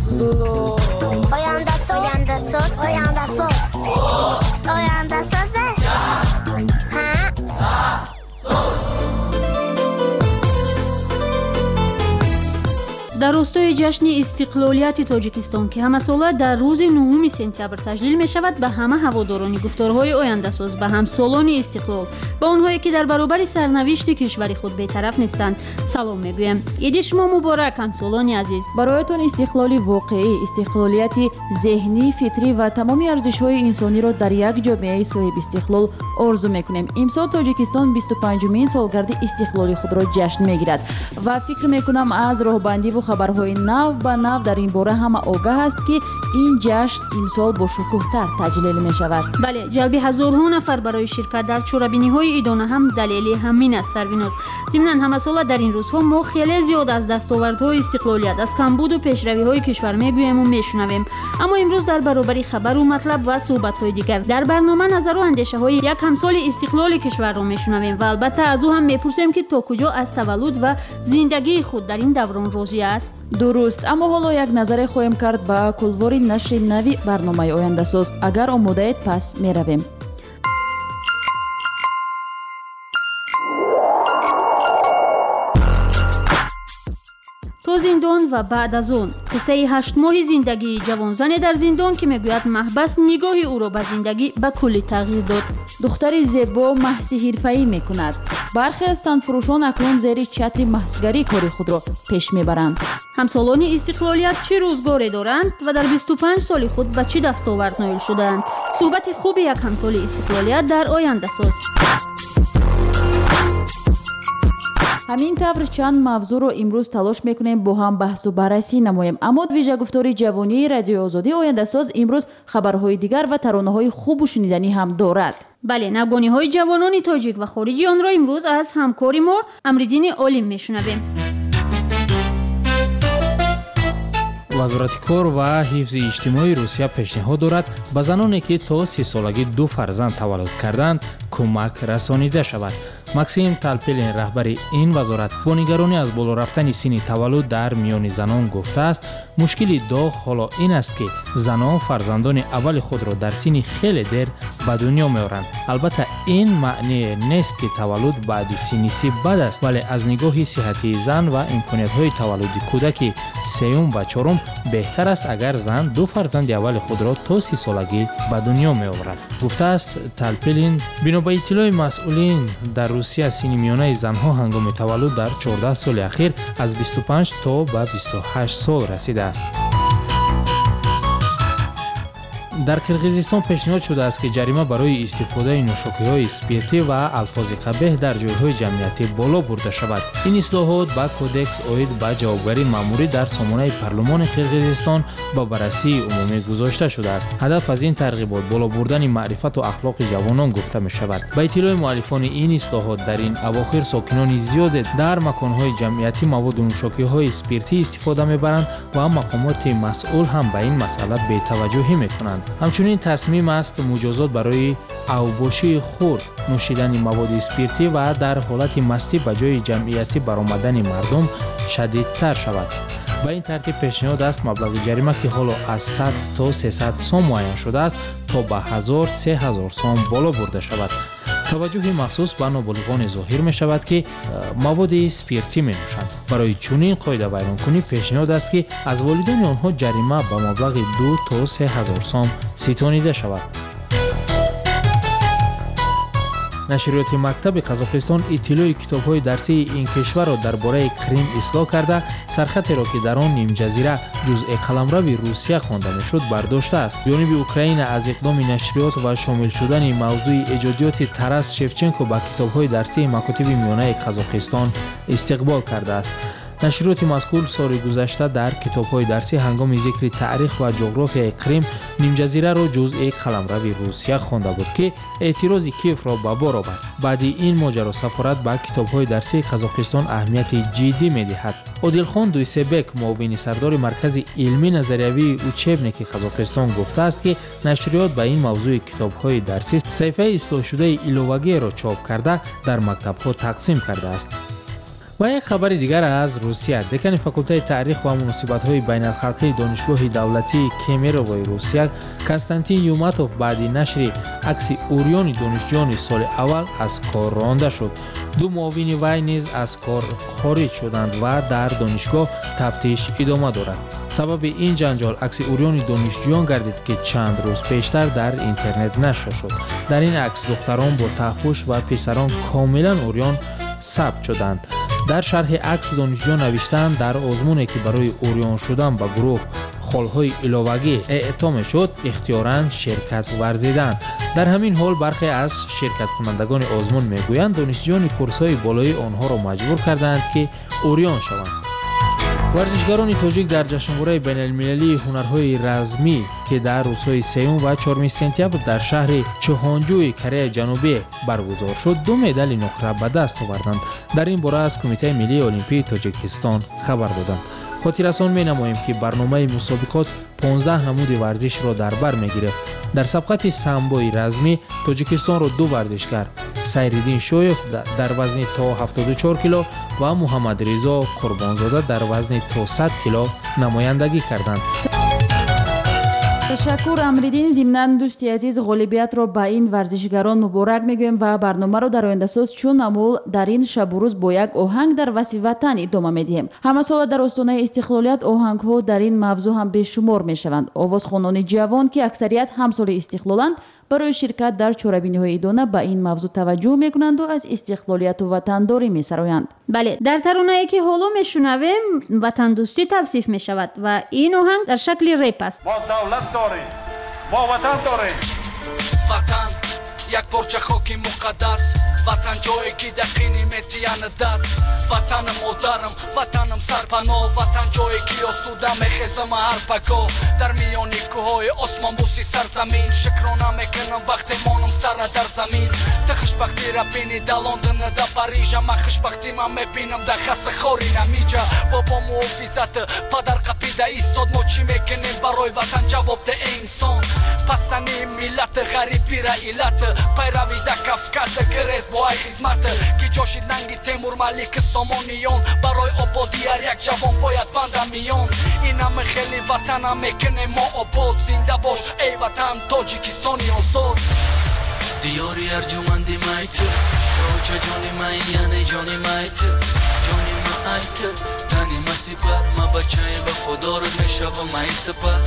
در راستای جشن استقلالیت تاجیکستان که همساله در روز 9 سپتامبر تجلیل می شود، به همه هواداران گفتارهای آینده‌ساز، به همسالان استقلال، به آنهایی که در برابر سرنوشت کشور خود بی‌طرف نیستند سلام میگویم. عید شما مبارک همسالان عزیز. برایتان استقلالی واقعی، استقلالیت ذهنی، فطری و تمام ارزش‌های انسانی را در یک جامعه صاحب استقلال آرزو می‌کنیم. امسال تاجیکستان 25مین سالگرد استقلالی خود را جشن می‌گیرد و فکر می‌کنم از راهبندی و خبرهای نو به نو در این باره همه آگاه است که این جشن امسال با شکوه‌تر تجلیل می شود. بله، جلب هزارها نفر برای شرکت در چوربینی‌های ایدانه هم دلیلی همین است سرویناز. ضمناً همه سال در این روزها ما خیلی زیاد از دستاوردهای استقلالیت، از کمبود و پیشروی‌های کشور میگوییم و میشنویم، اما امروز در برابر خبر و مطلب و صحبت‌های دیگر در برنامه نظر و اندیشه‌های یک همسال استقلال کشور را میشنویم و البته از او هم میپرسیم که تا کجا از تولد و زندگی خود در این دوران راضی است. درست، اما حالا یک نظر خواهیم کرد به کلوار نشر نوی برنامه آینده‌ساز. اگر آماده‌اید پس میرویم. تو زندان و بعد از آن، قصه 8 ماه زندگی جوانزن در زندان که میگوید محبس نگاه او را به زندگی به کلی تغییر داد. دختر زیبا محض حرفه‌ای میکند. برخی از تنفروشان اکنون زیر چتر محضگری کاری خود را پیش میبرند. همسالان استقلالیت چه روزگاری دارند و در 25 سال خود به چه دستاورد نایل شدند؟ صحبت خوب یک همسال استقلالیت در آینده‌ساز. همین طور چند موضوع رو امروز تلاش میکنیم با هم بحث و بررسی نماییم، اما ویژه گفتار جوانی رادیو آزادی آینده‌ساز امروز خبرهای دیگر و ترانه‌های خوب و شنیدنی هم دارد. بله، نگونی‌های جوانان تاجیک و خارجی آن را امروز از همکار ما امریدین عالم میشنویم. وزارت کار و حفظ اجتماعی روسیه پیشنهاد دارد به زنانی که تا 30 سالگی 2 فرزند تولد کردند کمک رسانیده شود. ماکسیم تالپلین رهبر این وزارت با نگرانی از بالا رفتن سن تولد در میان زنان گفته است مشکلی داغ حالا این است که زنان فرزندان اول خود را در سن خیلی دیر به دنیا میآورند. البته این معنی نیست که تولد بعد سن 30 بد است، ولی از نگاه صحتی زن و امکانیت‌های تولد کودک سوم و چهارم بهتر است اگر زن 2 فرزند اول خود را تا 30 سالگی به دنیا میآورد. گفته است تالپلین. بنا به اطلاع مسئولین در روسیه سن میانه زنها هنگام تولد در 14 سال اخیر از 25 تا به 28 سال رسیده است. در کرغیزستان پیشنهاد شده است که جریمه برای استفاده نوشاکی‌های اسپریتی و الفاظ قبیح در جای‌های جمعیتی بالا برده شود. این اصلاحات با کودکس اوید به جوابگری مأموری در سامانه پارلمان کرغیزستان با بررسی عمومی گذاشته شده است. هدف از این ترغیبات بالا بردن معرفت و اخلاق جوانان گفته می شود. با اطلاع مؤلفان این اصلاحات در این اواخر ساکنان زیاد در مکان‌های جمعیتی مواد نوشاکی‌های اسپریتی استفاده می‌برند و مقامات مسئول هم به این مسئله بی‌توجهی می‌کنند. همچنین تصمیم است مجازات برای اوباشی خور نوشیدن مواد اسپریتی و در حالت مستی به جای جمعیتی برآمدن مردم شدیدتر شود. به این ترتیب پیشنهاد است مبلغ جریمه که حالا از 100 تا 300 سوم معین شده است تا به 1000-3000 سوم بالا برده شود. توجه مخصوص به نابالغان ظاهر می شود که مواد اسپریتی می نوشند. برای چنین قاعده ویرانکنی پیشنهاد است که از والدین آنها جریمه به مبلغ 2 تا 3000 سوم ستانیده شود. نشریات مکتب قزاقستان اطلاع کتاب‌های درسی این کشور را درباره کریم اصلاح کرده سرخطی را که در آن نیم جزیره جزء قلمرو روسیه خوانده میشد برداشته است. جانب اوکراین از اقدام نشریات و شامل شدن موضوع ایجادیات تراس شفچنکو به کتاب‌های درسی مکاتب میانه قزاقستان استقبال کرده است. نشریات مذکور سال گذشته در کتاب‌های درسی هنگام ذکر تاریخ و جغرافیای کریم نیم جزیره را جزء قلمرو روسیه خوانده بود که اعتراض کیف را به بار آورد. بعد این ماجرا سفارت به کتاب‌های درسی قزاقستان اهمیت جدی می‌دهد. عادلخان دویسبک معاون سردار مرکز علمی نظریوی اوچبنیک قزاقستان گفته است که نشریات به این موضوع کتاب‌های درسی صفحه اصلاح شده ایلوواگی را چاپ کرده در مکتب‌ها تقسیم کرده است. و یک خبر دیگر از روسیه. دکان فاکولته تاریخ و مناسبت‌های بین‌الخلقی دانشگاه دولتی کمیرووی روسیه کنستانتین یوماتوف بعد نشر عکس اوریون دانشجویان سال اول از کار رانده شد. دو معاون وی نیز از کار خارج شدند و در دانشگاه تفتیش ادامه دارد. سبب این جنجال عکس اوریون دانشجویان گردید که چند روز پیشتر در اینترنت نشر شد. در این عکس دختران با تحپوش و پسران کاملا اوریون ثبت شدند. در شرح عکس دانشجویان نوشتند در آزمونی که برای اوریون شدن به گروه خالهای علاوگی اعطا می‌شد اختیاراً شرکت ورزیدند. در همین حال برخی از شرکت کنندگان آزمون میگویند دانشجویان کورس‌های بالای آنها را مجبور کردند که اوریون شوند. ورزشکاران تاجیک در جشنواره بین‌المللی هنرهای رزمی که در روزهای 3 و 4 سپتامبر در شهر چهانجوی کره جنوبی برگزار شد 2 مدال نقره به دست آوردند. در این باره از کمیته ملی المپیک تاجیکستان خبر دادند. خاطررسان می‌نماییم که برنامه مسابقات 15 نمود ورزش را در بر می‌گیرد. در سبقت سامبوی رزمی تاجیکستان را 2 ورزشکار سیرالدین شویف در وزن تا 74 کیلو و محمد رضا قربانزاده در وزن تا 100 کیلو نمایندگی کردند. تشکر امریدین. ضمناً دوستی عزیز غالبیت را به این ورزشگران مبارک میگویم و برنامه را در آینده ساز چون معمول در این شب و روز با یک آهنگ در وصف وطن ادامه میدهیم. همه سال در آستانه استقلالیت آهنگ ها در این موضوع هم بیشمار میشوند. آوازخوانان جوان که اکثریت همسال استقلالند برای شرکت در چهاربینی‌های ایدانه به این موضوع توجه میکنند و از استقلالیت و وطنداری میسرایند. بله، در ترانه‌ای که حالا میشنویم وطن دوستی توصیف میشود و این آهنگ در شکل رپ است. ما دولت داریم، ما وطن داریم. وطن یک پارچه خاکی مقدس، وطن جایی که دقیقی میتیان دست، وطن مادرم، وطنم سرپناه، وطن جایی که آسوده میخیزم هر پگاه، در میانی کوههای آسمان بوسی سرزمین، شکرانه میکنم وقتی مانم سر در زمین. تا خوشبختی را بینی در لندن در پاریژ، من خوشبختی من میبینم در خس خوری نمیجا. بابا محافظت پدر قپیده ایستاد، ما چی میکنیم برای وطن جواب ده انسان. پسنی ملت غریبی را علت، پیروی در کفکز گریز با ای خدمت که جاشید ننگی تیمور ملیک سامانیان، برای آبادی هر یک جوان باید بنده میان. این همه خیلی وطن هم میکنه ما آباد، زنده باش ای وطن تاجیکستانی آزاد. دیاری ارجمندی مایت روچه جانی مای یعنی جانی مایت، جانی مایت تانی مسیبت ما بچه به خدا رو میشب و مای سپس.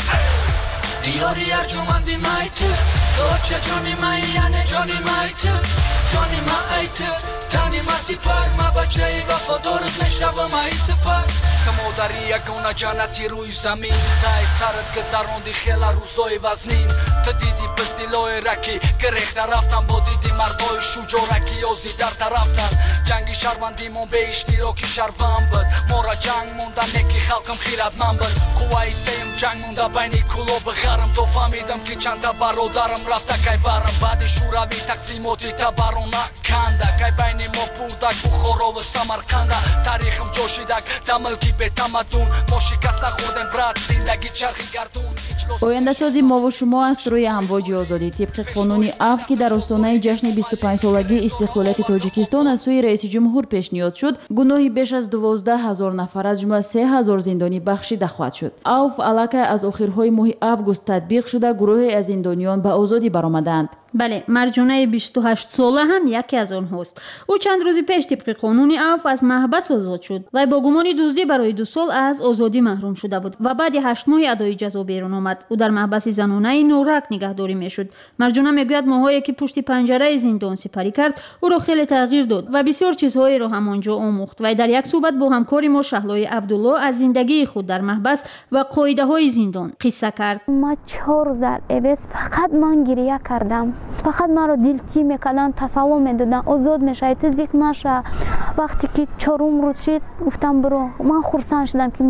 دیاری ارجمندی مایت روچه جانی مای یعنی جانی مایت، جانی مایت تانی مسیبت ما بچه به خدا رو میشب و مای سپس. تمو داری یکونه جنتی روی زمین، تای سرت گذراندی خیلی روزای وزنین. تا دیدی پس دیلای رکی گریخت رفتن، با دیدی مردای شجاع رکی یازی در طرفتن. جنگی شهروندی من به اشتراکی شهروند بود، ما را جنگ موندن یکی خلقم خیرت من بود. قوای سیم جنگ مونده بینی کلو بغرم، تو فهمیدم که چند تا برادرم رفته که برم. بعد شوروی تقسیماتی تا برون نکنده، که بینی ما بودک بخارا و سمرقنده. تاریخم جوشیدک دملکی به تمدون، ما شکست نخوردن برد زندگی چرخی گردون. آینده سازی ما و شما است روی امواج آزادی. طبق قانون عفو که در آستانه جشن 25 سالگی استقلالیت تاجیکستان از سوی رئیس جمهور پیشنهاد شد، گناهی بیش از 12,000 نفر از جمله 3,000 زندانی بخشیده خواهد شد. عفو علاقه از آخرهای ماه اوگوست تطبیق شده، گروهی از زندانیان به آزادی برآمدند. بله، مرجانه 28 ساله هم یکی از آنهاست. او چند روز پیش طبق قانون عفو از محبس آزاد شد و با گمان دزدی برای 2 سال از آزادی محروم شده بود و بعد 8 ماه ادای جزا بیرون آمد. او در محبس زنانه نورک نگهداری میشد. مرجانه میگوید ماهایی که پشت پنجره زندان سپری کرد او را خیلی تغییر داد و بسیار چیزهایی را همانجا آموخت. و در یک صحبت با همکاری ما شهلای عبدالله از زندگی خود در محبس و قاعده های زندان قصه کرد. ما 4 روز در عوض فقط من گریه کردم، فقط من رو دلتی میکردن، تسلی میدادن آزاد میشه، تزیق نشه. وقتی که 4م روز شد گفتم برو. من خرسند شدم که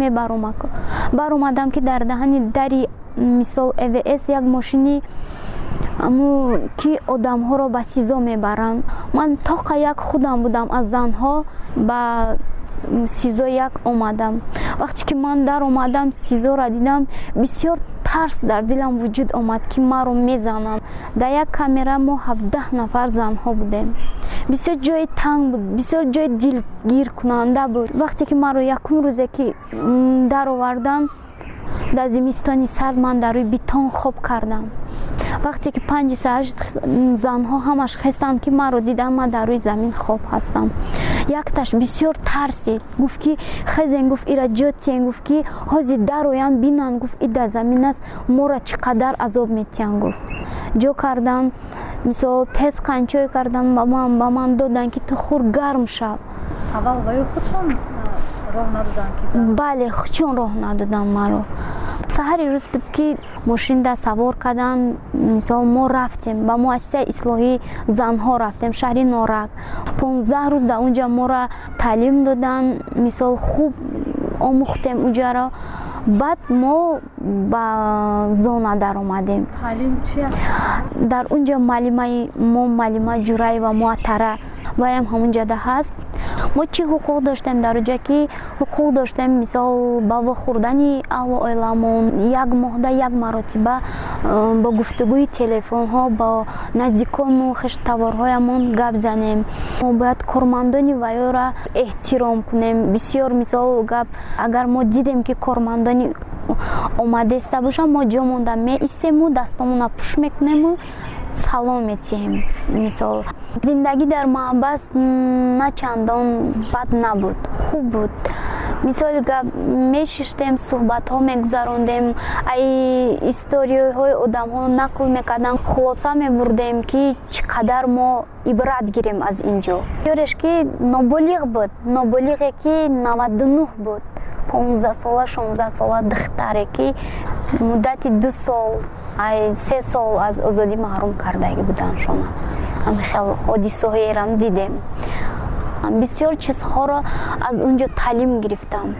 برآمدم که در دهن دری مثال EVS یک ماشینی امو که آدم ها رو به سزا میبرن. من تا یک خودم بودم از زنها به سزا یک آمدم. وقتی که من در آمدم سزا را دیدم، بسیار ترس در دلم وجود آمد که ما رو میزنم. در یک کامera ما 17 نفر زن ها بودیم. بسیار جای تنگ بود، بسیار جای دلگیر کننده بود. وقتی که من رو یکم روزه که در آوردن در زمستانی سرد من در روی بیتون خواب کردم. وقتی که 5 ساعت زنها همش خستند که من رو دیدم من در روی زمین خواب هستم. یک تاش بسیار ترسید، گفت که خزن، گفت ایرا جوتین، گفت که هازی در رویان بینن، گفت ای در زمین است ما را چقدر عذاب میتین. گفت جو کردن مثلا تست قنچوی کردن با من دادن که تو خور گرم شو. اول وای خودشون راه ندادن که بله چون راه ندادن مرا. سحری روز بود که ماشین دا سوار کردن، مثلا ما رفتیم با مؤسسه اصلاحی زنها رفتیم شهری نارک. 15 روز در اونجا ما را تعلیم دادن، مثلا خوب آموختیم اونجا را. بعد ما با زونه در اومدیم. تعلیم چی است؟ در اونجا معلمه جورایی و معطره و همونجا ده هست. ما چی حقوق داشتیم در اونجا که حقوق داشتیم مثال با خوردن اهل عالمون یک ماه یک مرتبه با گفتگوی تلفن ها با نزدیکان و خشتوارهایمون گپ زنیم. ما باید کارمندان ویا را احترام کنیم. بسیار مثال گپ اگر ما دیدیم که کارمندانی اومده است باشه ما جا مونده می ایستیم و دستمون پوش میکنیم و سلام میتیم. مثال زندگی در محبت نه چندان بد نبود، خوب بود. مثال میشستیم صحبت ها میگذراندیم، ای استوری های آدم ها نقل میکردن، خلاصه میبردیم که چقدر ما عبرت گیریم از اینجا. یارش که نابالغ بود، نابالغی که 99 بود، 15 ساله 16 ساله دختری که مدت 2 سال 3 سال از آزادی محروم کردگی بودن. شما هم خیلی حادثه هایی را دیدیم. بسیار چیزها را از اونجا تعلیم گرفتم.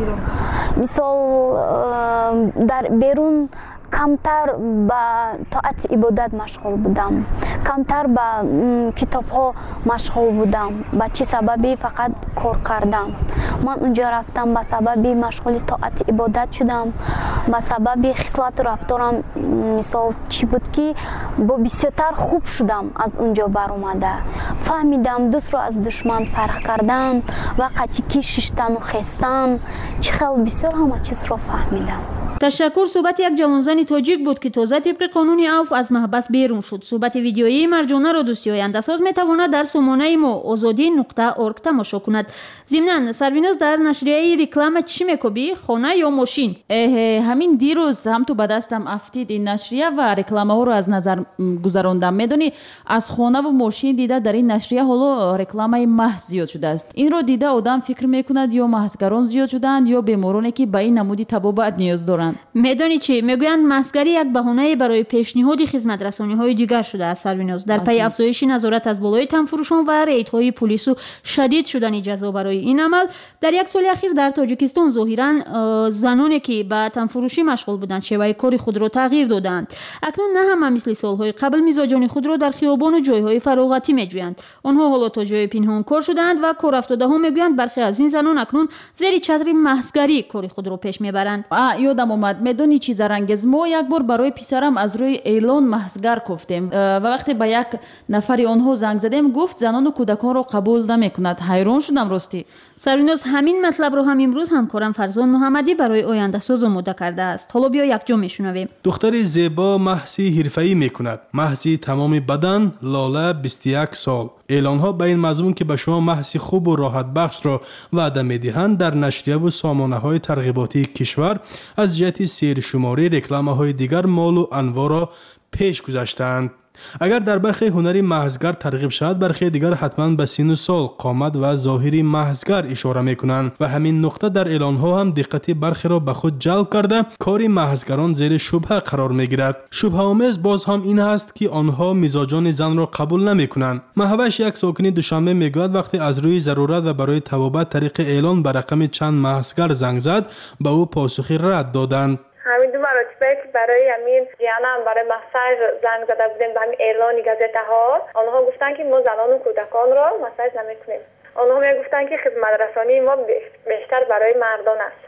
مثال در بیرون کمتر با طاعت عبادت مشغول بودم، کمتر با کتاب ها مشغول بودم. با چه سببی؟ فقط کار کردن. من اونجا رفتم با سببی مشغول طاعت عبادت شدم، با سببی خصلت رفتارم مثال چی بود که با بسیارتر خوب شدم. از اونجا بر اومده فهمیدم دوست رو از دشمن فرق کردن و قطعی ششتن و خستن چه خیلی بسیار همه چیز رو فهمیدم. تشکر. صحبت یک جوانزن تاجیک بود که تازه طبق قانون عفو از محبس بیرون شد. صحبت ویدیویی مرجانه را دوستی آینده ساز میتواند در سامانه ما azadi.org تماشا کند. ضمناً سرویناز در نشریه ریکلام چی میکوبی؟ خانه یا ماشین؟ همین دیروز هم تو به دستم افتید این نشریه و رکلامه ها رو از نظر گذراندم. میدونی از خانه و ماشین دیده در این نشریه حالا رکلامه محض زیاد شده است. این رو دیده آدم فکر میکند یا محضگران زیاد شدند یا بیمارانی که به این نمودی طبابت نیاز دارند. میدانی چی میگویند مسگری یک بهانه برای پیشنهاد خدمت رسانی های دیگر شده است. سرویناز در پی افزایش نظارت از بالای تنفروشان و ریدهای پلیس و شدید شدن جزا برای این عمل در یک سال اخیر در تاجیکستان ظاهرا زنانی که به تنفروشی مشغول بودند شیوه کار خود را تغییر دادند. اکنون نه همه مثل سالهای قبل مزاجان خود را در خیابان و جایهای فراغتی میجویند. آنها حالا تا جای پنهان کار شدند و کار افتاده ها میگویند برخی از این زنان اکنون زیر چتر مسگری کار خود را پیش میبرند. یادم اومد میدونی چی زرنگز ما یک بار برای پسرم از روی اعلان محضگر گفتیم و وقتی به یک نفری آنها زنگ زدیم گفت زنان و کودکان را قبول نمیکند. حیران شدم راستی. سرویناز همین مطلب رو هم امروز همکارم فرزان محمدی برای آینده ساز آماده کرده است. حالا بیا یک جا میشنویم. دختر زیبا محضی حرفه‌ای میکند. محضی تمام بدن، لاله 21 سال. اعلان ها به این مضمون که به شما محضی خوب و راحت بخش را وعده میدهند در نشریه و سامانه های ترغیباتی کشور از جهت سیر شماری رکلامه های دیگر مال و انواع را پیش گذاشتند. اگر در برخی هنری محضگر ترغیب شود برخی دیگر حتما به سن و سال، قامت و ظاهری محضگر اشاره میکنند و همین نقطه در اعلان ها هم دقت برخی را به خود جلب کرده کاری محضگران زیر شبهه قرار میگیرد. شبهه آمیز باز هم این است که آنها مزاجان زن را قبول نمیکنند. مهوش یک ساکن دوشنبه میگوید وقتی از روی ضرورت و برای توابت طریق اعلان به رقم چند محضگر زنگ زد به او پاسخی رد دادند. همین 2 مرتبه که برای همین جیانم برای مساج زنگ زده بودیم به همین اعلانی گازته ها، آنها گفتن که ما زنان و کودکان را مساج نمیکنیم. آنها میگفتن که خدمت رسانی ما بیشتر برای مردان است.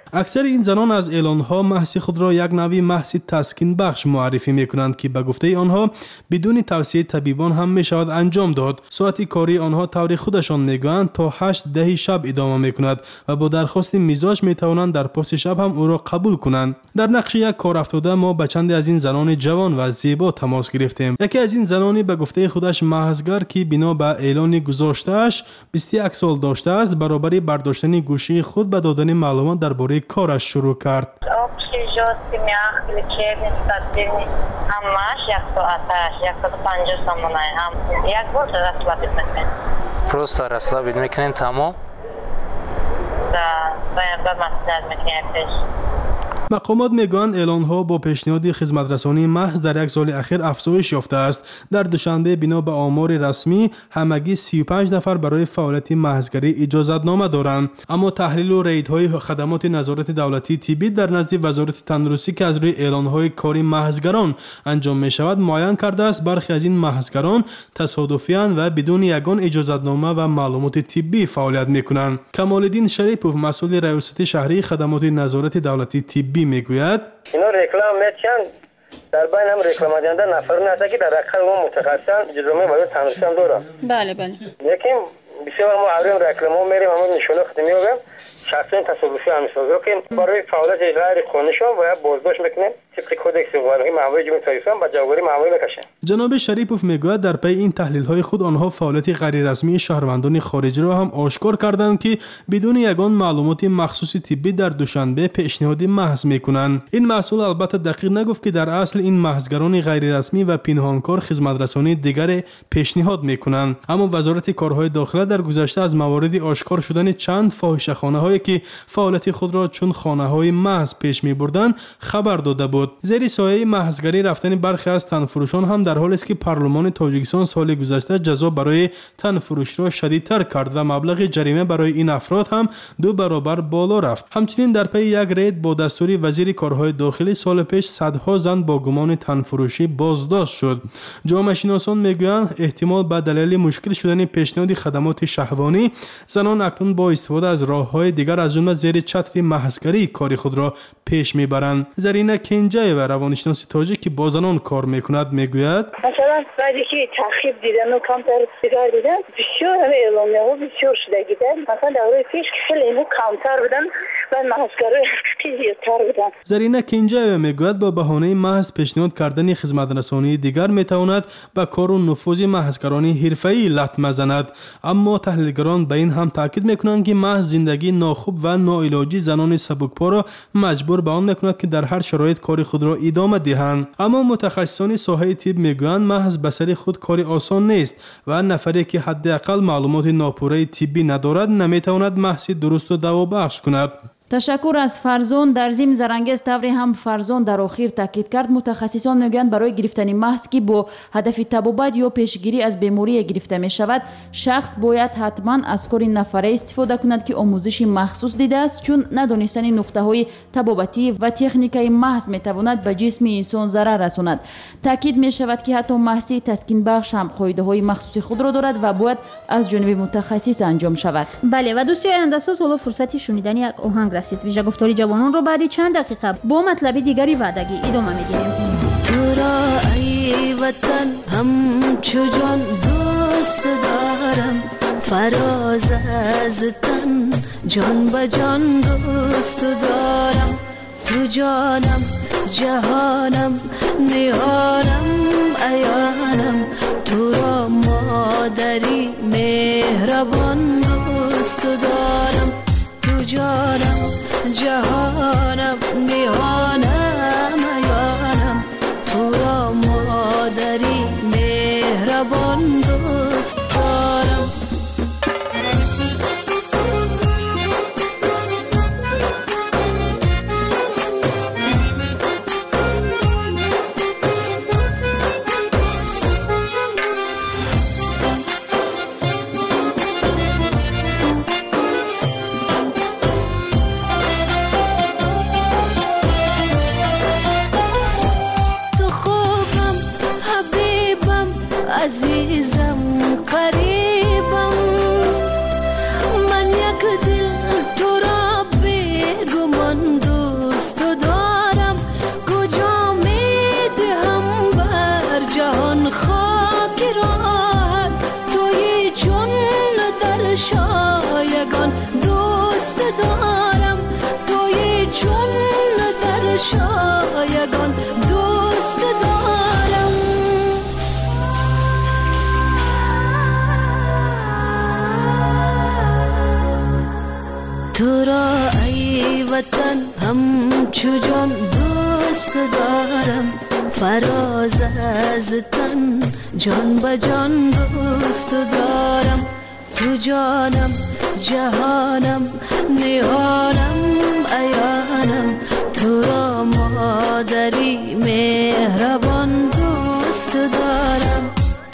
اکثر این زنان از اعلانها محض خود را یک نوع محض تسکین بخش معرفی میکنند که به گفته آنها بدون توصیه طبیبان هم می شود انجام داد. ساعت کاری آنها طور خودشان میگویند تا 8-10 شب ادامه میکند و با درخواست مزاج می توانند در پاس شب هم او را قبول کنند. در نقش یک کار افتاده ما با چند از این زنان جوان و زیبا تماس گرفتیم. یکی از این زنانی به گفته خودش محضگر که بنا به اعلان گذاشته‌اش 21 سال داشته است برابر برداشتن گوشی خود به دادن معلومات درباره کارش شروع کرد. Просто расслабить میکنین تمام؟ مقامات میگویند اعلانها با پیشنهاد خدمترسانی محض در یک سال اخیر افزایش یافته است. در دوشنبه بنا به آمار رسمی همگی 35 نفر برای فعالیت محضگری اجازتنامه دارند، اما تحلیل و ریدهای خدمات نظارت دولتی طبی در نزد وزارت تندرستی که از روی اعلانهای کاری محضگران انجام می شود معین کرده است برخی از این محضگران تصادفیاً و بدون یگان اجازتنامه و معلومات طبی فعالیت میکنند. کمال‌الدین شریپوف مسئول ریاست شهری خدمات نظارت دولتی طبی میگوید اینا رکلام میشن در بین هم رکلام دهنده نفرانی هستند که در حقیقت ما متخصصان جزومی وزارت تندرستی هم دارن. بله بله. یکیم بسیار ما عبریم رکلام میریم همون نشونه خود میگیم شخصی تصادفی هم میسازه که برای فعالیت غیر قانونیشون باید بازداشت میکنیم طبق کدکس قانونی معمولی جمهوری اسلامی با جواری معمولی بکشن. جناب شریپوف میگوید در پی این تحلیل‌های خود آنها فعالیت غیر رسمی شهروندان خارجی را هم آشکار کردند که بدون یگان معلومات مخصوص طبی در دوشنبه پیشنهاد محض میکنند. این مسئول البته دقیق نگفت که در اصل این محضگران غیر رسمی و پنهانکار خدمترسانی دیگر پیشنهاد میکنند، اما وزارت کارهای داخله در گذشته از موارد آشکار شدن چند فاحشه‌خانه‌هایی که فعالیت خود را چون خانه‌های محض پیش می‌بردند خبر داده بود. زیر سایه محضگری رفتن برخی از تنفروشان هم در حالی است که پارلمان تاجیکستان سال گذشته جزا برای تنفروش را شدیدتر کرد و مبلغ جریمه برای این افراد هم 2 برابر بالا رفت. همچنین در پی یک رید با دستور وزیر کارهای داخلی سال پیش صدها زن با گمان تنفروشی بازداشت شد. جامعه شناسان میگویند احتمال به دلیل مشکل شدن پیشنهاد خدمات شهوانی زنان اکنون با استفاده از راه‌های دیگر از جمله زیر چتر محضگری کار خود را پیش میبرند. زرینه کنجه و روانشناس تاجیک که با زنان کار میکند میگوید مثلا بعدی که تخریب دیدن و کمتر سیگار دیدن بسیار همه اعلامیه‌ها بسیار شدگیدن، مثلا دوره پیش خیلی اینو کمتر بودن و محضگرای زیادتر بودن. زرینه کنجه میگوید با بهانه محض پیشنهاد کردن خدمترسانی دیگر میتواند به کار و نفوذ محضگرانی حرفه‌ای لطمه زند، اما تحلیلگران به این هم تاکید میکنند که محض زندگی ناخوب و ناعلاجی زنان سبکپا را مجبور به آن میکند که در هر شرایط کار خود را ادامه دهند. اما متخصصان ساحه طب میگویند محض به سر خود کاری آسان نیست و نفری که حداقل معلومات ناپوره طبی ندارد نمیتواند محض درست و دوابخش کند. تشکر از فرزون. در ضمن زرانگیز طوری هم فرزون در آخر تاکید کرد متخصصان میگویند برای گرفتن محض که با هدف طبابت یا پیشگیری از بیماری گرفته می شود شخص باید حتما از کار نفره استفاده کند که آموزش مخصوص دیده است، چون ندانستن نقطه های طبابتی و تکنیکای محض می تواند به جسم انسان ضرر رساند. تاکید می شود که حتی محض تسکین بخش هم قاعده های مخصوص خود را دارد و باید از جانب متخصص انجام شود. بله و دوستان اندساز حالا فرصتی شنیدن یک آهنگ رسید. ویژه گفتاری جوانان رو بعد چند دقیقه با مطلب دیگری وعدگی ادامه میدیم. تو را ای وطن همچو جان دوست دارم، فراز از تن جان به جان دوست دارم. تو جانم جهانم نهانم عیانم، تو را مادری مهربان دوست دارم. تو جانم جهانم نهانم عیانم، تو را مادری مهربان دوست دارم. شایگان دوست دارم تو را ای وطن همچو جان دوست دارم فراز از تن جان به جان دوست دارم تو جانم جهانم نهانم عیانم تو را مادری مهربان دوست دارم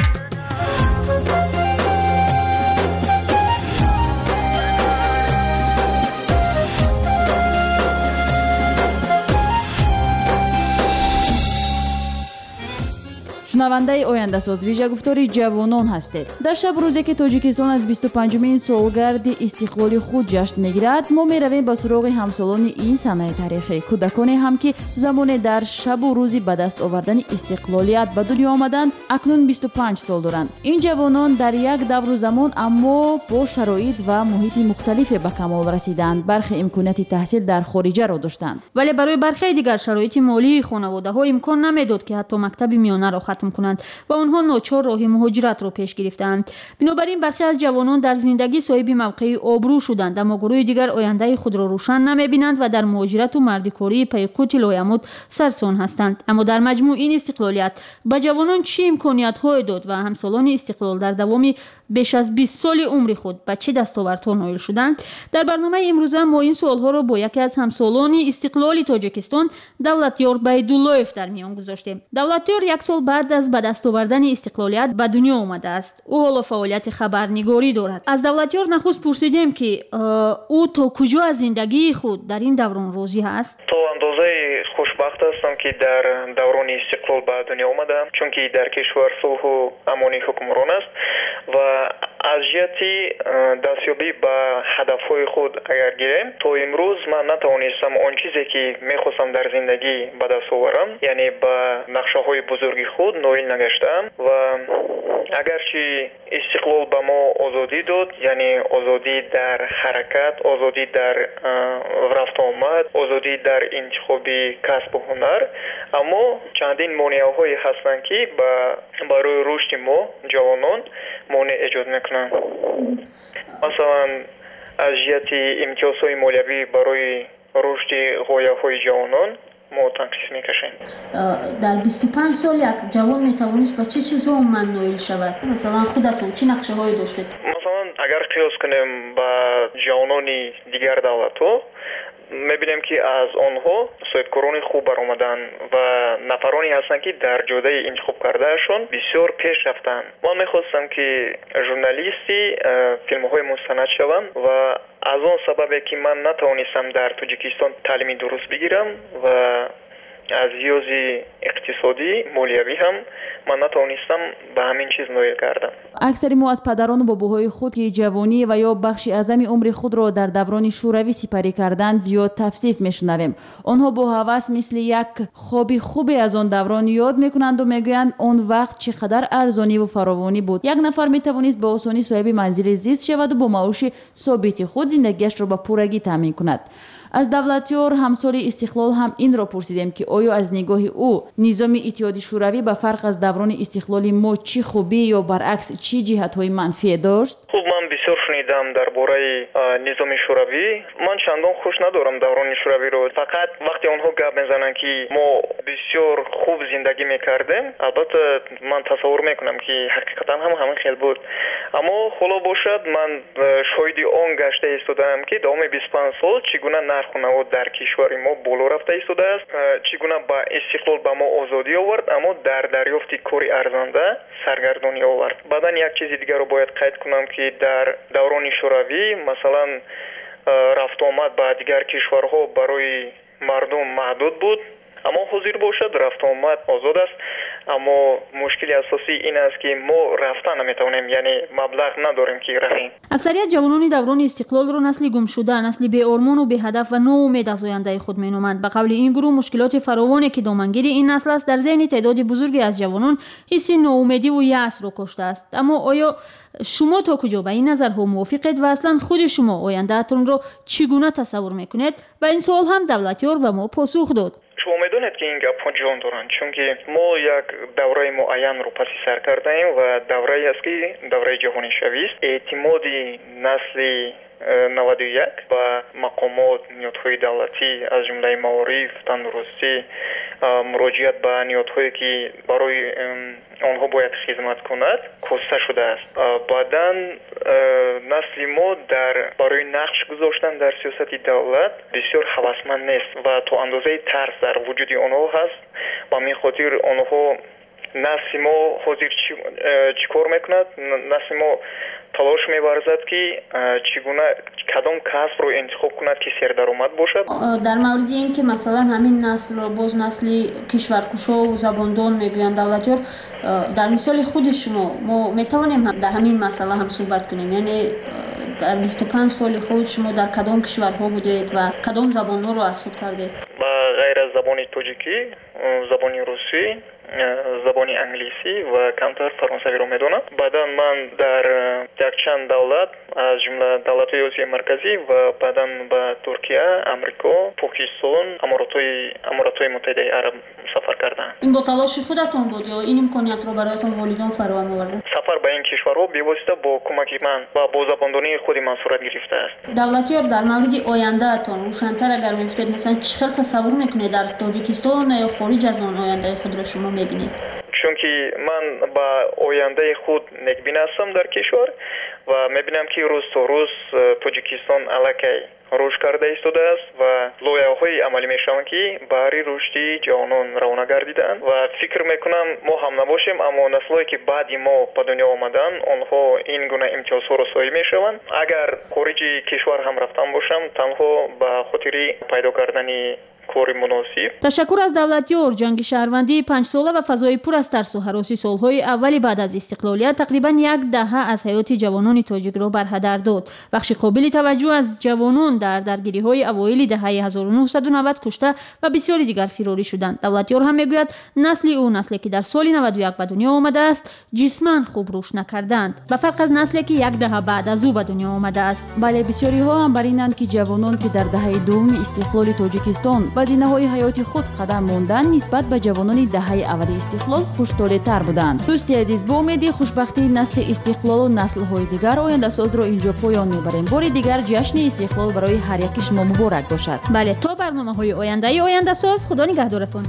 шунавандаи ояндасоз вижагуфтори ҷавонон ҳастед. дар шаб рӯзе ки тоҷикистон аз 25-умин солгарди истиқлоли худ ҷашн мегирад, мо меравем ба суроғи ҳамсолони ин санаи таърихӣ, кӯдаконе ҳам ки замоне дар шабу рӯзи ба даст овардани истиқлолият ба дунё омаданд, акнун 25 сол доранд. ин ҷавонон дар як давру замон аммо бо шароит ва муҳити мухталифе ба камол расиданд. бархе имконияти таҳсил дар хориҷаро доштанд, вале барои бархеи дигар шароити молии хонаводаҳо имкон намедод ки ҳатто мактаби миёнаро хатм کنند و آنها ناچار راه مهاجرت را پیش گرفتند. بنابراین برخی از جوانان در زندگی صاحب موقعی آبرو شدند، اما گروه دیگر آینده خود را روشن نمی‌بینند و در مهاجرت و مردکاری پی قوت لایمود سرسان هستند. اما در مجموع این استقلالیت به جوانان چه امکانیت‌هایی داد و همسالان استقلال در دوام بیش از 20 سال عمر خود به چه دستاوردها نائل شدند؟ در برنامه امروزه ما این سوال‌ها را با یکی از همسالان استقلال تاجیکستان، دولتیار بیدالله‌اف در میان گذاشتیم. دولتیار یک سال بعد از به دست آوردن استقلالیت به دنیا آمده است. او حالا فعالیت خبرنگاری دارد. از دولتیار نخست پرسیدیم که او تا کجا از زندگی خود در این دوران راضی است؟ تا اندازه خوشبخت هستم که در دوران استقلال به دنیا آمدم، چون که در کشور صلح و امنی حکمران است و از جهتی دستیابی به هدفهای خود اگر گیریم، تا امروز من نتوانستم آن چیزی که میخواستم در زندگی به دست آورم، یعنی به نقشه های بزرگ خود نائل نگشتم و اگرچه استقلال به ما آزادی داد، یعنی آزادی در حرکت، آزادی در رفت آمد، آزادی در انتخاب کسب و هنر، اما چندین مانع‌هایی هستند که برای رشد ما جوانان مانع ایجاد میکنند. مثلا از جهت امتیازهای مالیوی برای رشد غایه‌های جوانان ما تنقیص میکشیم. در 25 سال یک جوان میتوانست به چه چیزها من نائل شود؟ مثلا خودتون چه نقشه هایی داشتید؟ مثلا اگر قیاس کنیم با جوانان دیگر دولت‌ها، میبینیم که از آنها صاحبکاران خوب برآمدن و نفرانی هستند که در جوده انتخاب کردهشون بسیار پیش رفتن. من میخواستم که ژورنالیستی فیلم های مستند شوم و از آن سببه که من نتوانستم در تاجیکستان تعلیم درست بگیرم و از ریاض اقتصادی مالیوی هم من نتوانستم به همین چیز نائل کردم. اکثر ما از پدران و باباهای خود که جوانی و یا بخشی اعظم عمر خود را در دوران شوروی سپری کردند زیاد تفصیل میشنویم. آنها با هوس مثل یک خوابی خوبی از آن دوران یاد میکنند و میگویند آن وقت چقدر ارزانی و فراوانی بود. یک نفر میتوانست به آسانی صاحب منزل زیست شود و با معاش ثابت خود زندگیش را به پورگی تامین کند. از دولتیار همسال استقلال هم این را پرسیدیم که آیا از نگاه او نظام اتحادیه شوروی به فرق از دوران استقلال ما چی خوبی یا برعکس چی جهت‌های منفی داشت؟ خب من بسیار شنیدم درباره نظام شوروی. من چندان خوش ندارم دوران شوروی رو. فقط وقتی اونها گپ میزنن که ما بسیار خوب زندگی میکردیم، البته من تصور میکنم که حقیقتا هم همین خیلی بود. اما حالا باشد من شاهد آن گشته ایستادم که دوام 25 سال چگونه نرخ در کشور ما بالا رفته ایستاده است، چگونه با استقلال به ما آزادی آورد اما در دریافت کاری ارزنده سرگردانی آورد. بعداً یک چیز دیگر رو باید قید کنم که در دوران شوروی مثلا رفت آمد به دیگر کشورها برای مردم محدود بود، اما حاضر باشد رفت آمد آزاد است. اما مشکل اساسی این است که ما رفتن نمیتونیم، یعنی مبلغ نداریم که رویم. اکثریت جوانان دوران استقلال رو نسلی گم شده، نسلی بی آرمان و بی هدف و ناامید از آینده خود مینامند. به قول این گروه مشکلات فراوانی که دامنگیر این نسل است در ذهن تعداد بزرگی از جوانان حس ناامیدی و یأس رو کشته است. اما آیا شما تا کجا به این نظرها موافقید و اصلا خود شما آیندهتون رو چگونه تصور میکنید؟ و این سوال هم دولتیار به ما پاسخ داد. شما میدونید که این گپ ها جان دارند، چون که ما یک دوره معین رو پس سر کردیم و دوره است که دوره جهانی شوی است. اعتمادی نسل 91 و مقامات نیازهای دولتی از جمله معارف، تندرستی، مراجعت به نیازهایی که برای آنها باید خدمت کند کاسته شده است. بعداً نسل ما برای نقش گذاشتن در سیاست دولت بسیار هوسمند نیست و تا اندازه ترس در وجود آنها هست و همین خاطر آنها نسل ما حاضر چیکار میکند؟ نسل ما تلاش می‌ورزد که چگونه کدام کسب رو انتخاب کند که سردرآمد باشد. در مورد این که مثلا همین نسل رو باز نسل کشورکشا و زباندان میگویند دولتیار، در مثال خود شما ما میتوانیم در همین مسئله هم صحبت کنیم، یعنی در 25 سال خود شما در کدام کشورها بودید و کدام زبان‌ها رو از خود کردید؟ غیر از زبان تاجیکی، زبان روسی، زبان انگلیسی و کمتر فرانسوی رو میدونم. بعدا من در یک چند دولت از جمله دولت‌های آسیای مرکزی و بعدا به ترکیه، امریکا، پاکستان، امارات‌های متحده عرب سفر کردم. این با تلاش خودتون بود یا این امکانیت رو برایتون والدین فراهم آوردند؟ سفر به این کشورها بواسطه با کمک من و با زباندانی خود من صورت گرفته است. دولتیار در مورد آینده‌تان روشن‌تر اگر می‌گفتید، مثلا چه خیلی تصور می‌کنید در تاجیکستان یا خارج از آن آینده خود را شما می‌بینید؟ چون که من با آینده خود نیکبین هستم در کشور و می‌بینم که روز تا روز تاجیکستان علاقه رشد کرده ایستاده است و لایحه‌های عملی میشوند که برای رشد جوانان روانه گردیدند و فکر میکنم ما هم نباشیم اما نسل‌هایی که بعد ما به دنیا آمدن آنها این گونه امتیازها را صاحب میشوند. اگر خارج کشور هم رفتن باشم تنها به خاطر پیدا کردن کار مناسب. تشکر از دولتیار. جنگ شهروندی 5 ساله و فضای پر از ترس و هراسی سالهای اولی بعد از استقلالیت تقریبا 10 دهه از حیات جوانان تاجیک را بر هدر داد. بخش قابل توجه از جوانان در درگیری‌های اوایل دهه 1990 کشته و بسیاری دیگر فراری شدند. دولتیار هم میگوید نسلی که در سال 91 به دنیا آمده است جسماً خوب رشد نکردند و فرق از نسلی که 1 دهه بعد از او به دنیا آمده است. بله، بسیاری ها هم بر اینند که جوانان که در دهه دوم استقلال تاجیکستان و زینه‌های حیاتی خود قدم ماندن نسبت به جوانان دهه اول استقلال خوش‌طالع‌تر بودند. دوستی عزیز، با امید خوشبختی نسل استقلال و نسل‌های دیگر آینده ساز را اینجا پایان می‌بریم. بار دیگر جشن استقلال برای هر یک شما مبارک باشد. بله، تا برنامه‌های آینده ساز، خدا نگهدارتون.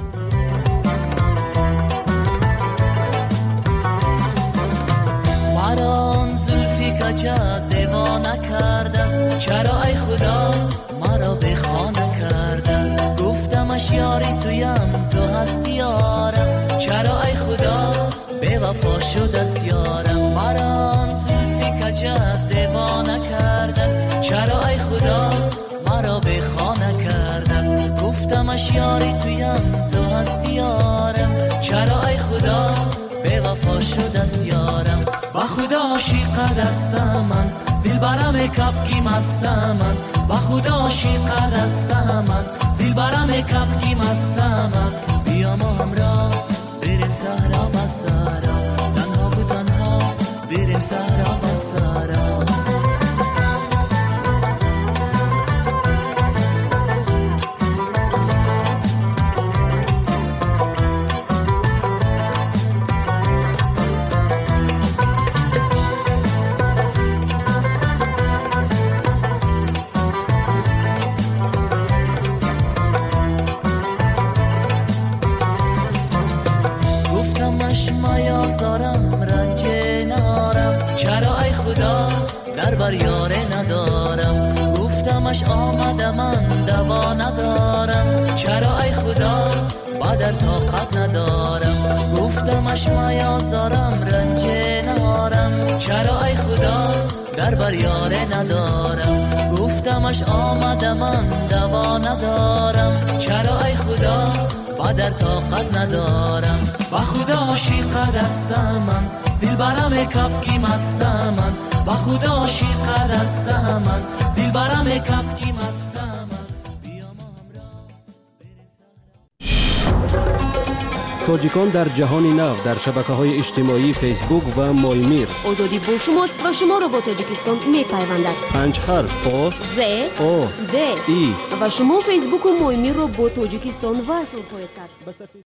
مران زلفی کجا دیوانه کرده است، چرا ای خدا مرا به خانه کرده است. گفتمش یاری تویم تو هستی یارم، چرا ای خدا به وفا شده است یارم. مران زلفی کجا دیوانه کرده است، چرا ای خدا مرا به خانه کرده است. گفتمش یاری تویم تو هستی یارم، چرا ای خدا به وفا شده است یارم. با خدا عاشق دستم من، دلبرم کپکی مستم من. با خدا عاشق دستم من، دلبرم کپکی مستم من. بیا ما همراه بریم صحرا و سارا، تنها و تنها بریم صحرا و سارا. در یاره ندارم، گفتمش آمده من دوا ندارم. چرا ای خدا با در طاقت ندارم، گفتمش میازارم رنج نارم. چرا ای خدا در یاره ندارم، گفتمش آمده من دوا ندارم. چرا ای خدا با در طاقت ندارم. با خدا عاشق دستم من، دلبرم کپکی مستم من. با خدا عاشق دستم من، دلبرم کپکی مستم من. بیا ما همراه بریم صحرا. تاجیکان در جهان نو در شبکه‌های اجتماعی فیسبوک و مایمیر. آزادی با شماست و شما را با تاجیکستان می‌پیوندد. 5 حرف آ ز او د ای و شما فیسبوک و مایمیر را با تاجیکستان وصل خواهید کرد.